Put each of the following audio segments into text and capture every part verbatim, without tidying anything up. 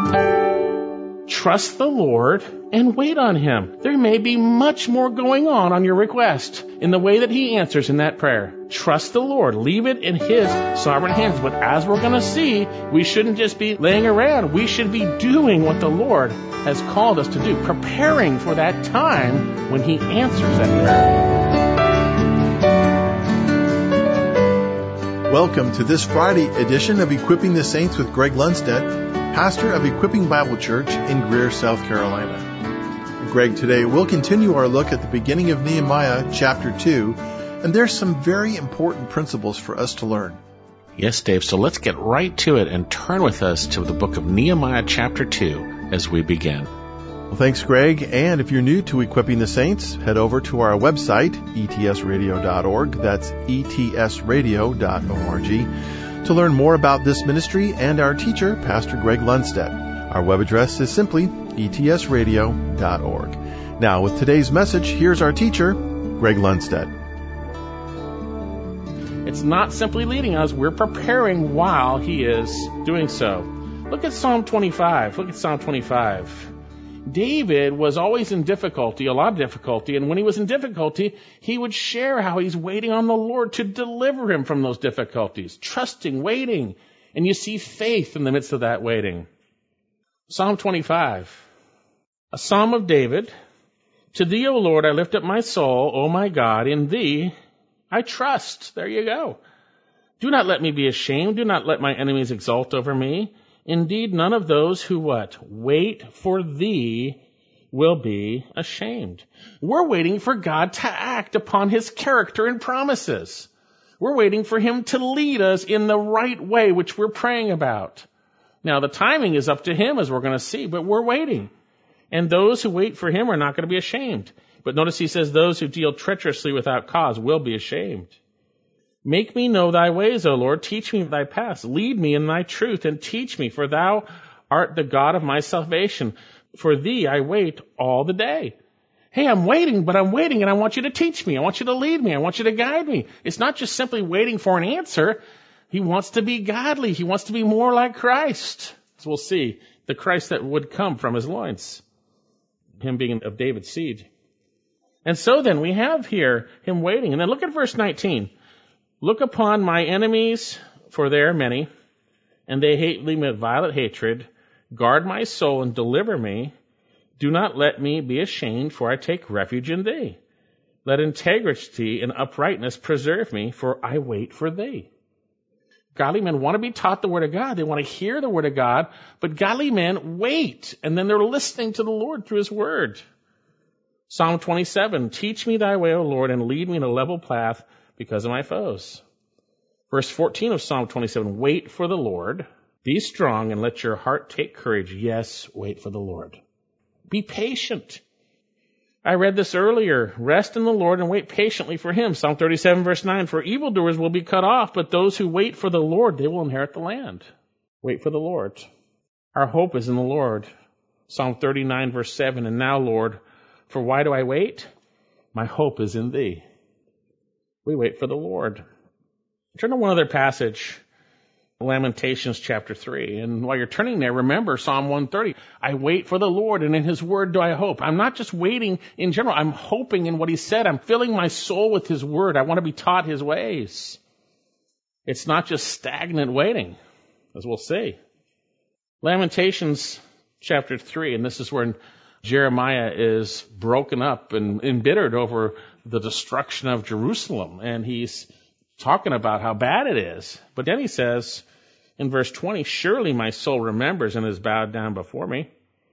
Trust the Lord and wait on Him. There may be much more going on on your request in the way that He answers in that prayer. Trust the Lord. Leave it in His sovereign hands. But as we're going to see, we shouldn't just be laying around. We should be doing what the Lord has called us to do, preparing for that time when He answers that prayer. Welcome to this Friday edition of Equipping the Saints with Greg Lundstedt, pastor of Equipping Bible Church in Greer, South Carolina. Greg, today we'll continue our look at the beginning of Nehemiah chapter two, and there's some very important principles for us to learn. Yes, Dave, so let's get right to it and turn with us to the book of Nehemiah chapter two as we begin. Well, thanks, Greg, and if you're new to Equipping the Saints, head over to our website, e t s radio dot org, that's e t s radio dot org, to learn more about this ministry and our teacher, Pastor Greg Lundstedt. Our web address is simply e t s radio dot org. Now, with today's message, here's our teacher, Greg Lundstedt. It's not simply leading us, we're preparing while He is doing so. Look at Psalm twenty-five. Look at Psalm twenty-five. David was always in difficulty, a lot of difficulty, and when he was in difficulty, he would share how he's waiting on the Lord to deliver him from those difficulties, trusting, waiting, and you see faith in the midst of that waiting. Psalm twenty-five, a psalm of David. To Thee, O Lord, I lift up my soul, O my God, in Thee I trust. There you go. Do not let me be ashamed. Do not let my enemies exult over me. Indeed, none of those who what? Wait for Thee will be ashamed. We're waiting for God to act upon His character and promises. We're waiting for Him to lead us in the right way, which we're praying about. Now, the timing is up to Him, as we're going to see, but we're waiting. And those who wait for Him are not going to be ashamed. But notice He says, those who deal treacherously without cause will be ashamed. Make me know Thy ways, O Lord. Teach me Thy paths. Lead me in Thy truth and teach me, for Thou art the God of my salvation. For Thee I wait all the day. Hey, I'm waiting, but I'm waiting, and I want You to teach me. I want You to lead me. I want You to guide me. It's not just simply waiting for an answer. He wants to be godly. He wants to be more like Christ. As we'll see, the Christ that would come from His loins, Him being of David's seed. And so then we have here Him waiting. And then look at verse nineteen. Look upon my enemies, for they are many, and they hate me with violent hatred. Guard my soul and deliver me. Do not let me be ashamed, for I take refuge in Thee. Let integrity and uprightness preserve me, for I wait for Thee. Godly men want to be taught the Word of God. They want to hear the Word of God, but godly men wait, and then they're listening to the Lord through His Word. Psalm twenty-seven, teach me Thy way, O Lord, and lead me in a level path because of my foes. Verse fourteen of Psalm twenty-seven, wait for the Lord. Be strong and let your heart take courage. Yes, wait for the Lord. Be patient. I read this earlier. Rest in the Lord and wait patiently for Him. Psalm thirty-seven, verse nine, for evildoers will be cut off, but those who wait for the Lord, they will inherit the land. Wait for the Lord. Our hope is in the Lord. Psalm thirty-nine, verse seven, and now, Lord, for why do I wait? My hope is in Thee. We wait for the Lord. Turn to one other passage, Lamentations chapter three. And while you're turning there, remember Psalm one thirty. I wait for the Lord, and in His word do I hope. I'm not just waiting in general. I'm hoping in what He said. I'm filling my soul with His word. I want to be taught His ways. It's not just stagnant waiting, as we'll see. Lamentations chapter three, and this is where Jeremiah is broken up and embittered over the destruction of Jerusalem. And he's talking about how bad it is. But then he says in verse twenty, surely my soul remembers and is bowed down before me.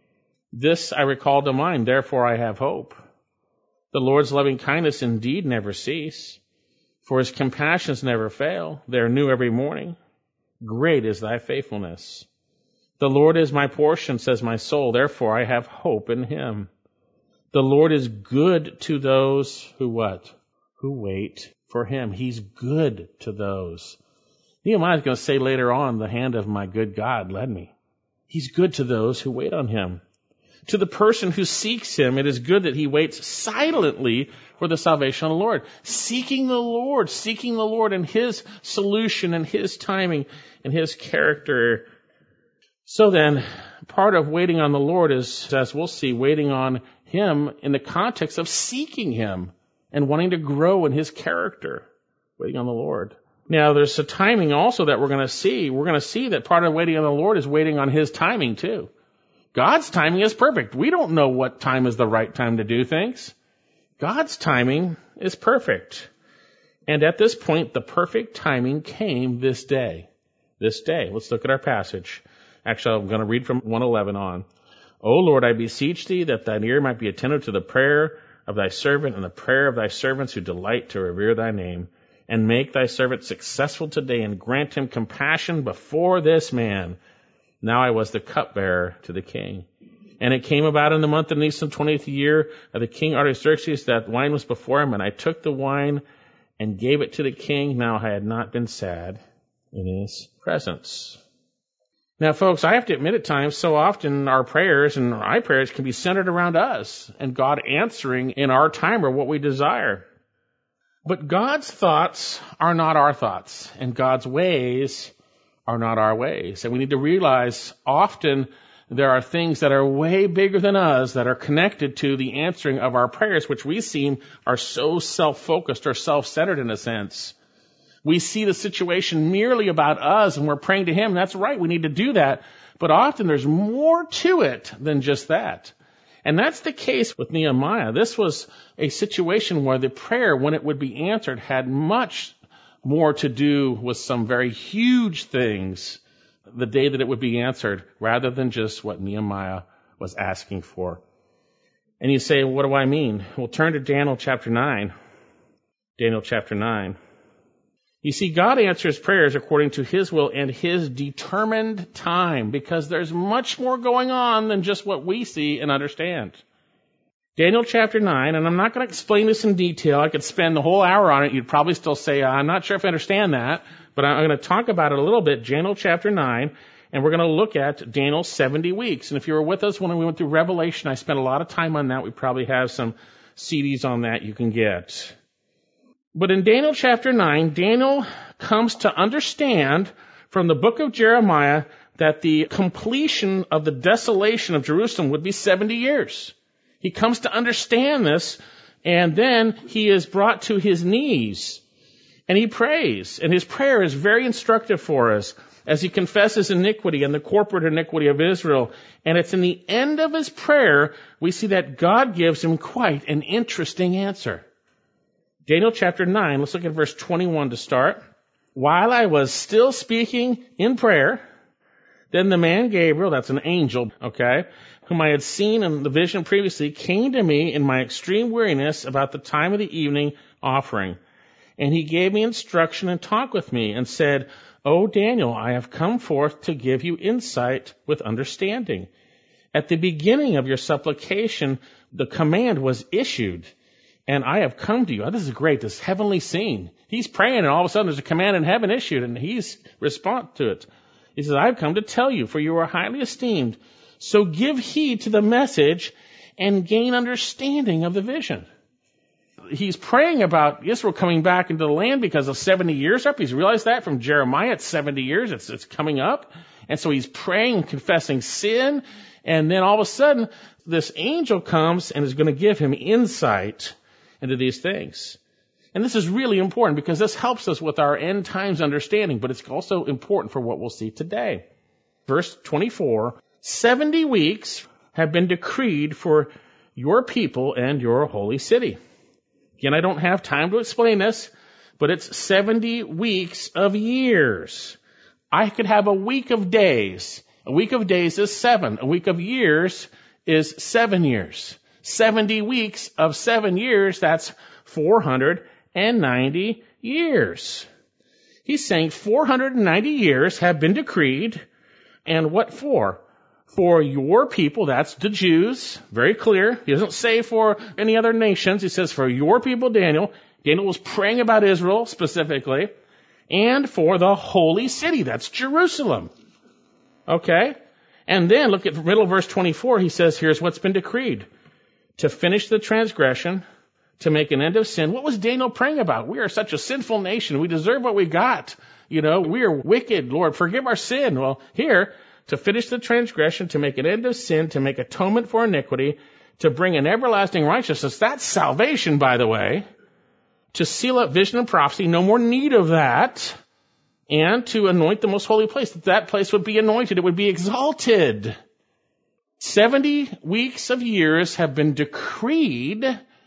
This I recall to mind, therefore I have hope. The Lord's loving kindness indeed never cease, for His compassions never fail. They are new every morning. Great is Thy faithfulness. The Lord is my portion, says my soul, therefore I have hope in Him. The Lord is good to those who what? Who wait for Him. He's good to those. Nehemiah is going to say later on, the hand of my good God led me. He's good to those who wait on Him. To the person who seeks Him, it is good that he waits silently for the salvation of the Lord. Seeking the Lord, seeking the Lord and His solution and His timing and His character. So then, part of waiting on the Lord is, as we'll see, waiting on Him in the context of seeking Him and wanting to grow in His character. Waiting on the Lord. Now, there's a timing also that we're going to see. We're going to see that part of waiting on the Lord is waiting on His timing too. God's timing is perfect. We don't know what time is the right time to do things. God's timing is perfect. And at this point, the perfect timing came this day. This day. Let's look at our passage. Actually, I'm going to read from one eleven on. O Lord, I beseech Thee that Thine ear might be attentive to the prayer of Thy servant and the prayer of Thy servants who delight to revere Thy name, and make Thy servant successful today, and grant him compassion before this man. Now I was the cupbearer to the king. And it came about in the month of Nisan, twentieth year of the king Artaxerxes, that wine was before him, and I took the wine and gave it to the king. Now I had not been sad in his presence. Now, folks, I have to admit at times, so often our prayers and our prayers can be centered around us and God answering in our time or what we desire. But God's thoughts are not our thoughts, and God's ways are not our ways. And we need to realize often there are things that are way bigger than us that are connected to the answering of our prayers, which we seem are so self-focused or self-centered in a sense. We see the situation merely about us and we're praying to Him. That's right, we need to do that. But often there's more to it than just that. And that's the case with Nehemiah. This was a situation where the prayer, when it would be answered, had much more to do with some very huge things the day that it would be answered, rather than just what Nehemiah was asking for. And you say, what do I mean? Well, turn to Daniel chapter nine. Daniel chapter nine. You see, God answers prayers according to His will and His determined time, because there's much more going on than just what we see and understand. Daniel chapter nine, and I'm not going to explain this in detail. I could spend the whole hour on it. You'd probably still say, I'm not sure if I understand that, but I'm going to talk about it a little bit. Daniel chapter nine, and we're going to look at Daniel's seventy weeks. And if you were with us when we went through Revelation, I spent a lot of time on that. We probably have some C Ds on that you can get. But in Daniel chapter nine, Daniel comes to understand from the book of Jeremiah that the completion of the desolation of Jerusalem would be seventy years. He comes to understand this, and then he is brought to his knees, and he prays. And his prayer is very instructive for us as he confesses iniquity and the corporate iniquity of Israel. And it's in the end of his prayer we see that God gives him quite an interesting answer. Daniel chapter nine, let's look at verse twenty-one to start. While I was still speaking in prayer, then the man Gabriel, that's an angel, okay, whom I had seen in the vision previously, came to me in my extreme weariness about the time of the evening offering. And he gave me instruction and talked with me and said, O Daniel, I have come forth to give you insight with understanding. At the beginning of your supplication, the command was issued, and I have come to you. Oh, this is great, this heavenly scene. He's praying, and all of a sudden there's a command in heaven issued, and he's respond to it. He says, I've come to tell you, for you are highly esteemed. So give heed to the message and gain understanding of the vision. He's praying about Israel coming back into the land because of seventy years up. He's realized that from Jeremiah. It's seventy years. It's, it's coming up. And so he's praying and confessing sin. And then all of a sudden, this angel comes and is going to give him insight into these things. And this is really important because this helps us with our end times understanding, but it's also important for what we'll see today. Verse twenty-four, seventy weeks have been decreed for your people and your holy city. Again, I don't have time to explain this, but it's seventy weeks of years. I could have a week of days. A week of days is seven. A week of years is seven years. seventy weeks of seven years, that's four hundred ninety years. He's saying four hundred ninety years have been decreed. And what for? For your people, that's the Jews, very clear. He doesn't say for any other nations. He says for your people, Daniel. Daniel was praying about Israel specifically. And for the holy city, that's Jerusalem. Okay? And then look at the middle of verse twenty-four. He says, here's what's been decreed. To finish the transgression, to make an end of sin. What was Daniel praying about? We are such a sinful nation. We deserve what we got. You know, we are wicked. Lord, forgive our sin. Well, here, to finish the transgression, to make an end of sin, to make atonement for iniquity, to bring an everlasting righteousness. That's salvation, by the way. To seal up vision and prophecy, no more need of that. And to anoint the most holy place, that that place would be anointed, it would be exalted. Seventy weeks of years have been decreed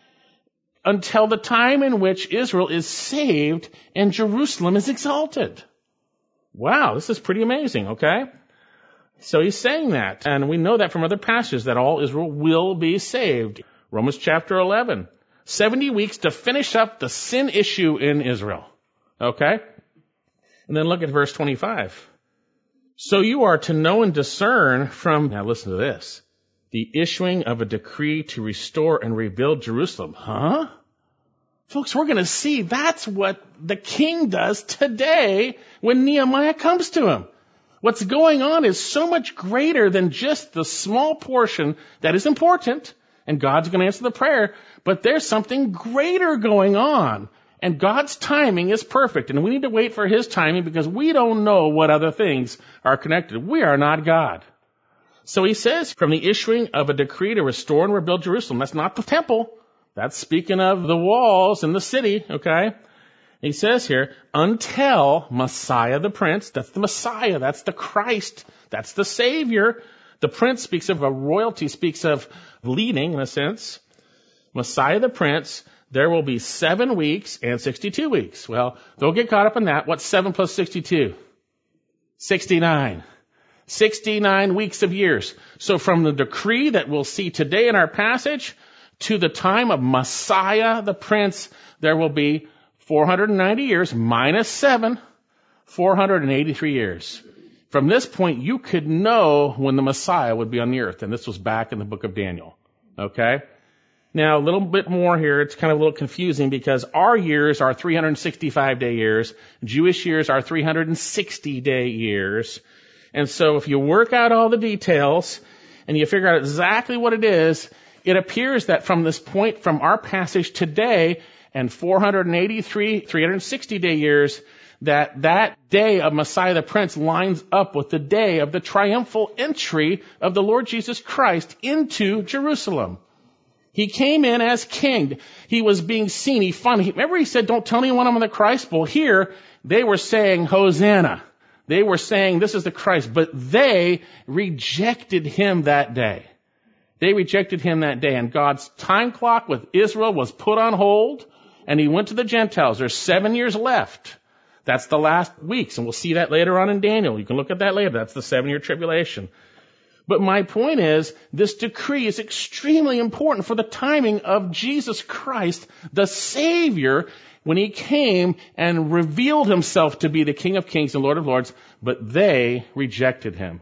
until the time in which Israel is saved and Jerusalem is exalted. Wow, this is pretty amazing, okay? So he's saying that, and we know that from other passages, that all Israel will be saved. Romans chapter eleven. seventy weeks to finish up the sin issue in Israel. Okay? And then look at verse twenty-five. So you are to know and discern from, now listen to this, the issuing of a decree to restore and rebuild Jerusalem. Huh? Folks, we're going to see that's what the king does today when Nehemiah comes to him. What's going on is so much greater than just the small portion that is important, and God's going to answer the prayer, but there's something greater going on. And God's timing is perfect, and we need to wait for his timing because we don't know what other things are connected. We are not God. So he says, from the issuing of a decree to restore and rebuild Jerusalem. That's not the temple. That's speaking of the walls and the city, okay? He says here, until Messiah the Prince, that's the Messiah, that's the Christ, that's the Savior. The Prince speaks of a royalty, speaks of leading in a sense. Messiah the Prince, there will be seven weeks and sixty-two weeks. Well, don't get caught up in that. What's seven plus sixty-two? sixty-nine. sixty-nine weeks of years. So from the decree that we'll see today in our passage to the time of Messiah the Prince, there will be four hundred ninety years minus seven, four hundred eighty-three years. From this point, you could know when the Messiah would be on the earth. And this was back in the book of Daniel. Okay? Now, a little bit more here. It's kind of a little confusing because our years are three hundred sixty-five day years. Jewish years are three hundred sixty day years. And so if you work out all the details and you figure out exactly what it is, it appears that from this point, from our passage today and four hundred eighty-three, three hundred sixty day years, that that day of Messiah the Prince lines up with the day of the triumphal entry of the Lord Jesus Christ into Jerusalem. He came in as king. He was being seen. He finally, remember he said, don't tell anyone I'm the Christ? Well, here they were saying, Hosanna. They were saying, this is the Christ. But they rejected him that day. They rejected him that day. And God's time clock with Israel was put on hold. And he went to the Gentiles. There's seven years left. That's the last weeks. And we'll see that later on in Daniel. You can look at that later. That's the seven-year tribulation. But my point is, this decree is extremely important for the timing of Jesus Christ, the Savior, when he came and revealed himself to be the King of Kings and Lord of Lords, but they rejected him.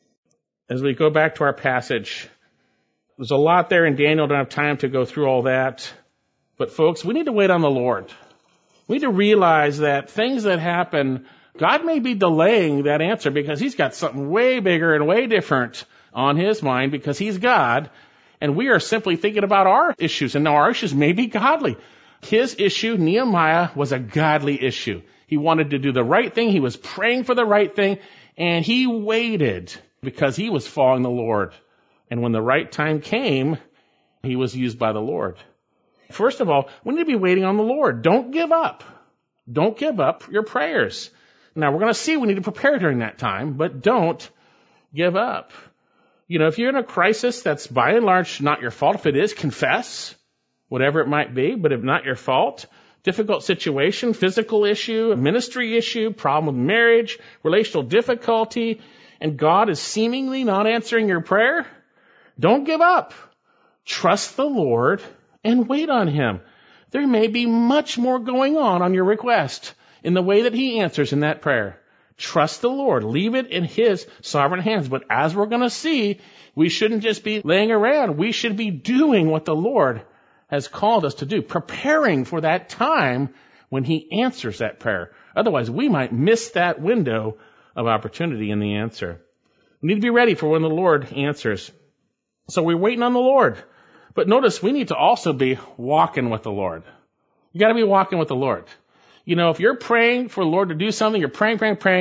As we go back to our passage, there's a lot there in Daniel. I don't have time to go through all that. But folks, we need to wait on the Lord. We need to realize that things that happen, God may be delaying that answer because he's got something way bigger and way different on his mind because he's God. And we are simply thinking about our issues. And now our issues may be godly. His issue, Nehemiah, was a godly issue. He wanted to do the right thing. He was praying for the right thing. And he waited because he was following the Lord. And when the right time came, he was used by the Lord. First of all, we need to be waiting on the Lord. Don't give up. Don't give up your prayers. Now, we're going to see we need to prepare during that time, but don't give up. You know, if you're in a crisis that's by and large not your fault, if it is, confess, whatever it might be, but if not your fault, difficult situation, physical issue, ministry issue, problem with marriage, relational difficulty, and God is seemingly not answering your prayer, don't give up. Trust the Lord and wait on him. There may be much more going on on your request in the way that he answers in that prayer. Trust the Lord. Leave it in his sovereign hands. But as we're going to see, we shouldn't just be laying around. We should be doing what the Lord has called us to do, preparing for that time when he answers that prayer. Otherwise, we might miss that window of opportunity in the answer. We need to be ready for when the Lord answers. So we're waiting on the Lord. But notice we need to also be walking with the Lord. You got to be walking with the Lord. You know, if you're praying for the Lord to do something, you're praying, praying, praying,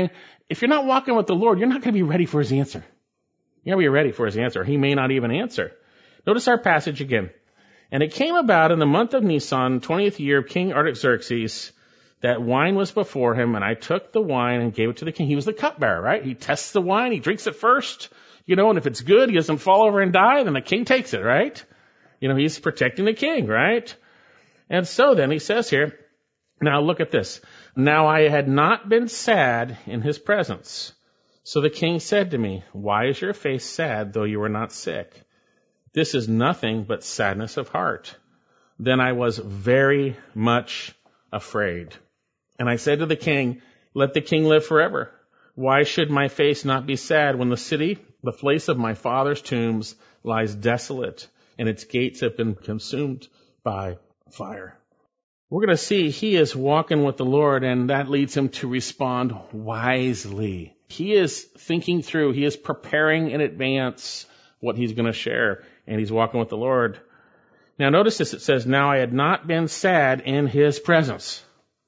if you're not walking with the Lord, you're not going to be ready for his answer. You're going to be ready for his answer. He may not even answer. Notice our passage again. And it came about in the month of Nisan, twentieth year of King Artaxerxes, that wine was before him, and I took the wine and gave it to the king. He was the cupbearer, right? He tests the wine, he drinks it first, you know, and if it's good, he doesn't fall over and die, then the king takes it, right? You know, he's protecting the king, right? And so then he says here, now look at this. Now I had not been sad in his presence. So the king said to me, why is your face sad, though you are not sick? This is nothing but sadness of heart. Then I was very much afraid. And I said to the king, let the king live forever. Why should my face not be sad when the city, the place of my father's tombs, lies desolate and its gates have been consumed by fire? We're going to see he is walking with the Lord, and that leads him to respond wisely. He is thinking through, he is preparing in advance what he's going to share, and he's walking with the Lord. Now notice this, it says, now I had not been sad in his presence.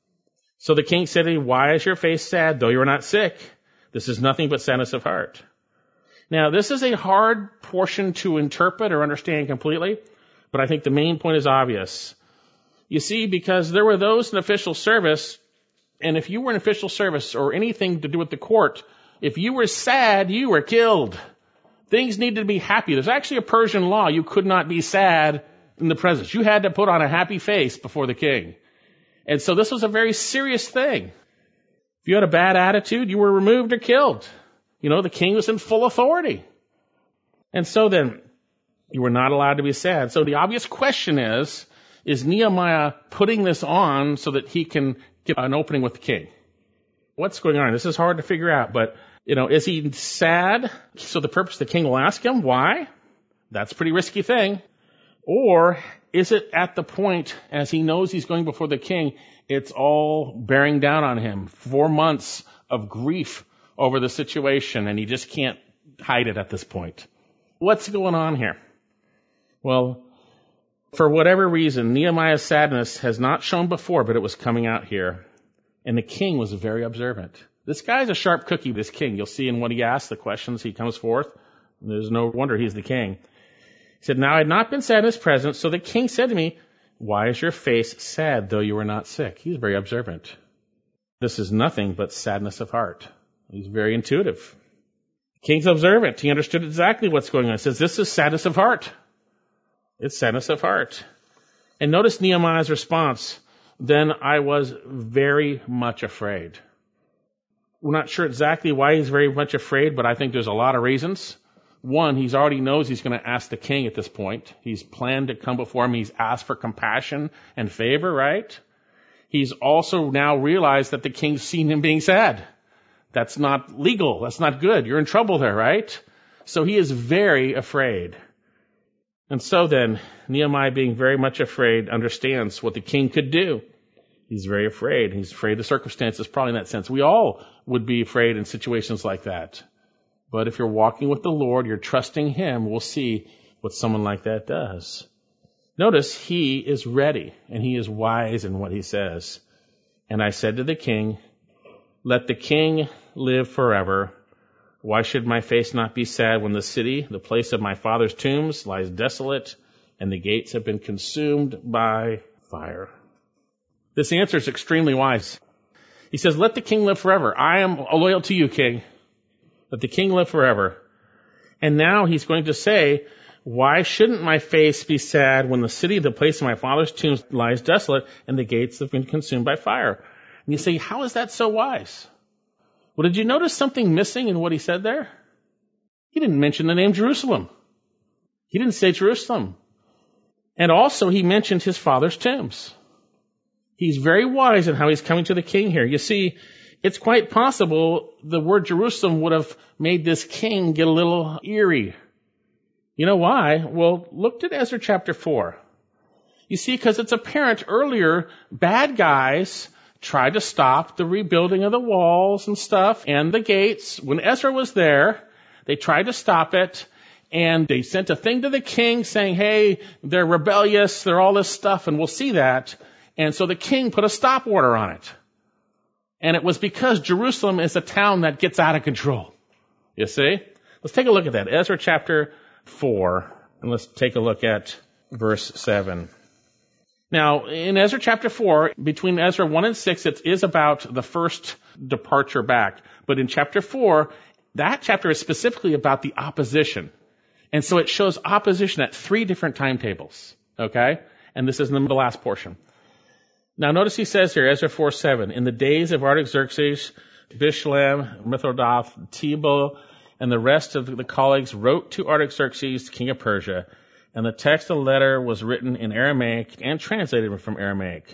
So the king said to me, why is your face sad, though you are not sick? This is nothing but sadness of heart. Now this is a hard portion to interpret or understand completely, but I think the main point is obvious. You see, because there were those in official service, and if you were in official service or anything to do with the court, if you were sad, you were killed. Things needed to be happy. There's actually a Persian law. You could not be sad in the presence. You had to put on a happy face before the king. And so this was a very serious thing. If you had a bad attitude, you were removed or killed. You know, the king was in full authority. And so then, you were not allowed to be sad. So the obvious question is, is Nehemiah putting this on so that he can get an opening with the king? What's going on? This is hard to figure out, but, you know, is he sad? So the purpose the king will ask him, why? That's a pretty risky thing. Or is it at the point, as he knows he's going before the king, it's all bearing down on him? Four months of grief over the situation, and he just can't hide it at this point. What's going on here? Well, for whatever reason, Nehemiah's sadness has not shown before, but it was coming out here. And the king was very observant. This guy's a sharp cookie, this king. You'll see in what he asks, the questions he comes forth. There's no wonder he's the king. He said, now I had not been sad in his presence, so the king said to me, why is your face sad, though you are not sick? He's very observant. This is nothing but sadness of heart. He's very intuitive. The king's observant. He understood exactly what's going on. He says, this is sadness of heart. It's sadness of heart. And notice Nehemiah's response. Then I was very much afraid. We're not sure exactly why he's very much afraid, but I think there's a lot of reasons. One, he's already knows he's going to ask the king at this point. He's planned to come before him. He's asked for compassion and favor, right? He's also now realized that the king's seen him being sad. That's not legal. That's not good. You're in trouble there, right? So he is very afraid. And so then, Nehemiah, being very much afraid, understands what the king could do. He's very afraid. He's afraid of the circumstances, probably in that sense. We all would be afraid in situations like that. But if you're walking with the Lord, you're trusting him, we'll see what someone like that does. Notice he is ready, and he is wise in what he says. And I said to the king, let the king live forever. Why should my face not be sad when the city, the place of my father's tombs, lies desolate and the gates have been consumed by fire? This answer is extremely wise. He says, let the king live forever. I am loyal to you, king. Let the king live forever. And now he's going to say, why shouldn't my face be sad when the city, the place of my father's tombs, lies desolate and the gates have been consumed by fire? And you say, how is that so wise? Well, did you notice something missing in what he said there? He didn't mention the name Jerusalem. He didn't say Jerusalem. And also he mentioned his father's tombs. He's very wise in how he's coming to the king here. You see, it's quite possible the word Jerusalem would have made this king get a little eerie. You know why? Well, look at Ezra chapter four. You see, because it's apparent earlier, bad guys tried to stop the rebuilding of the walls and stuff and the gates. When Ezra was there, they tried to stop it, and they sent a thing to the king saying, hey, they're rebellious, they're all this stuff, and we'll see that. And so the king put a stop order on it. And it was because Jerusalem is a town that gets out of control. You see? Let's take a look at that. Ezra chapter four, and let's take a look at verse seven. Now, in Ezra chapter four, between Ezra one and six, it is about the first departure back. But in chapter four, that chapter is specifically about the opposition. And so it shows opposition at three different timetables. Okay? And this is in the last portion. Now notice he says here, Ezra four seven, in the days of Artaxerxes, Bishlam, Mithridates, Tebel, and the rest of the colleagues wrote to Artaxerxes, king of Persia, and the text of the letter was written in Aramaic and translated from Aramaic.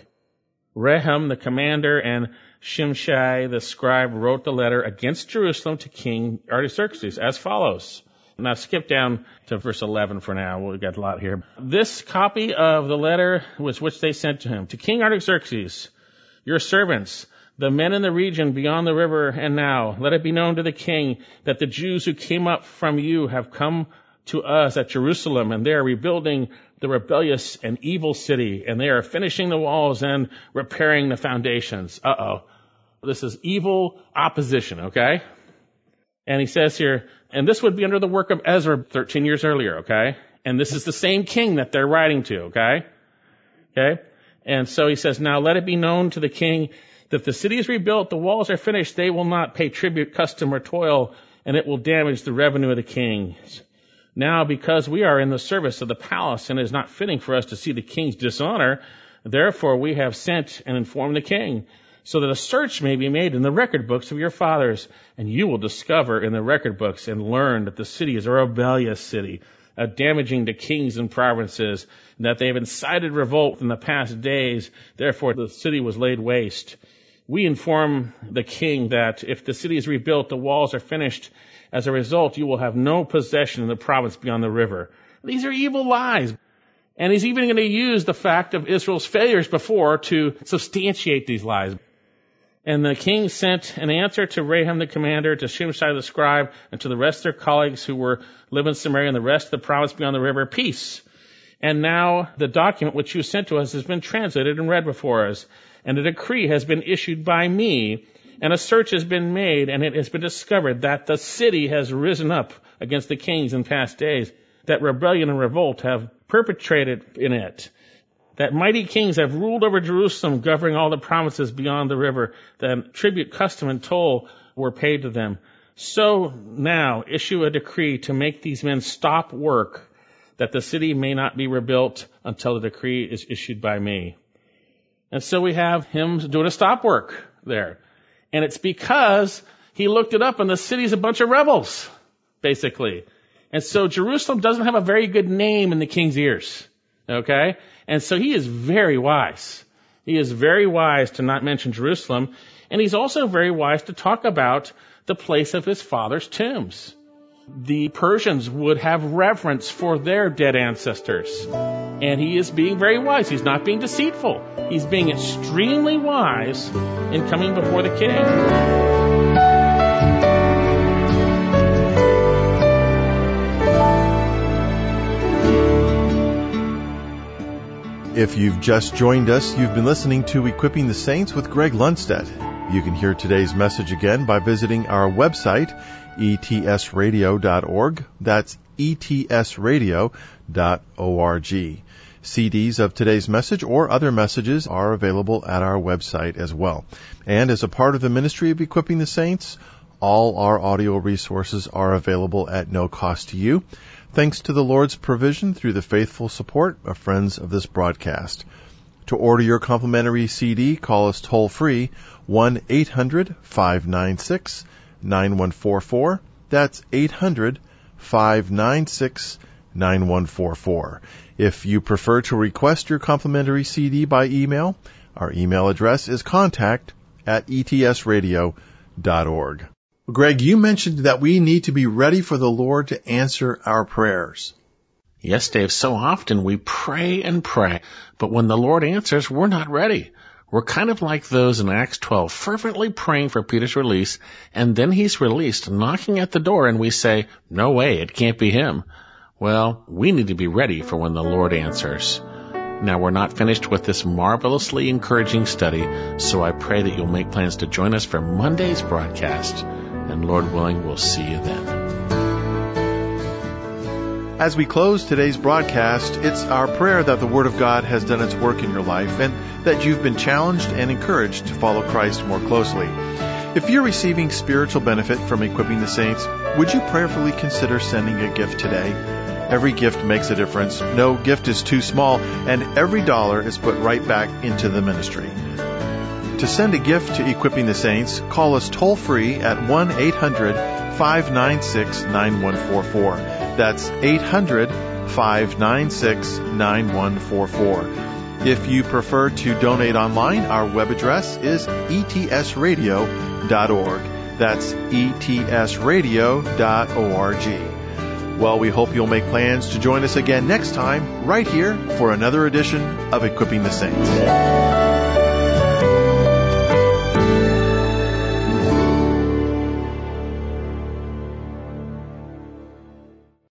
Rehum, the commander, and Shimshai, the scribe, wrote the letter against Jerusalem to King Artaxerxes as follows. Now skip down to verse eleven for now. We've got a lot here. This copy of the letter was which they sent to him. To King Artaxerxes, your servants, the men in the region beyond the river, and now let it be known to the king that the Jews who came up from you have come to us at Jerusalem, and they are rebuilding the rebellious and evil city, and they are finishing the walls and repairing the foundations. Uh-oh. This is evil opposition, okay? And he says here, and this would be under the work of Ezra thirteen years earlier, okay? And this is the same king that they're writing to, okay? Okay? And so he says, now let it be known to the king that the city is rebuilt, the walls are finished, they will not pay tribute, custom, or toil, and it will damage the revenue of the king. Now, because we are in the service of the palace, and it is not fitting for us to see the king's dishonor, therefore we have sent and informed the king, so that a search may be made in the record books of your fathers, and you will discover in the record books and learn that the city is a rebellious city, uh, damaging to kings and provinces, and that they have incited revolt in the past days. Therefore, the city was laid waste. We inform the king that if the city is rebuilt, the walls are finished. As a result, you will have no possession in the province beyond the river. These are evil lies. And he's even going to use the fact of Israel's failures before to substantiate these lies. And the king sent an answer to Rehum the commander, to Shimshai the scribe, and to the rest of their colleagues who were living in Samaria and the rest of the province beyond the river, peace. And now the document which you sent to us has been translated and read before us, and a decree has been issued by me, and a search has been made, and it has been discovered that the city has risen up against the kings in past days, that rebellion and revolt have perpetrated in it, that mighty kings have ruled over Jerusalem, governing all the provinces beyond the river, that tribute, custom, and toll were paid to them. So now issue a decree to make these men stop work, that the city may not be rebuilt until the decree is issued by me. And so we have him doing a stop work there. And it's because he looked it up and the city's a bunch of rebels, basically. And so Jerusalem doesn't have a very good name in the king's ears. Okay? And so he is very wise. He is very wise to not mention Jerusalem. And he's also very wise to talk about the place of his father's tombs. The Persians would have reverence for their dead ancestors. And he is being very wise. He's not being deceitful. He's being extremely wise in coming before the king. If you've just joined us, you've been listening to Equipping the Saints with Greg Lundstedt. You can hear today's message again by visiting our website, E T S radio dot org. That's E T S radio dot org. C Ds of today's message or other messages are available at our website as well. And as a part of the ministry of Equipping the Saints, all our audio resources are available at no cost to you, thanks to the Lord's provision through the faithful support of friends of this broadcast. To order your complimentary C D, call us toll-free, one eight hundred five nine six nine one four four. That's eight hundred five nine six nine one four four. If you prefer to request your complimentary C D by email, our email address is contact at E T S radio dot org. Greg, you mentioned that we need to be ready for the Lord to answer our prayers. Yes, Dave, so often we pray and pray, but when the Lord answers, we're not ready. We're kind of like those in Acts twelve, fervently praying for Peter's release, and then he's released, knocking at the door, and we say, no way, it can't be him. Well, we need to be ready for when the Lord answers. Now, we're not finished with this marvelously encouraging study, so I pray that you'll make plans to join us for Monday's broadcast, and Lord willing, we'll see you then. As we close today's broadcast, it's our prayer that the Word of God has done its work in your life and that you've been challenged and encouraged to follow Christ more closely. If you're receiving spiritual benefit from equipping the saints, would you prayerfully consider sending a gift today? Every gift makes a difference. No gift is too small, and every dollar is put right back into the ministry. To send a gift to Equipping the Saints, call us toll-free at one eight hundred five nine six nine one four four. That's eight hundred five nine six nine one four four. If you prefer to donate online, our web address is e t s radio dot org. That's e t s radio dot org. Well, we hope you'll make plans to join us again next time, right here, for another edition of Equipping the Saints.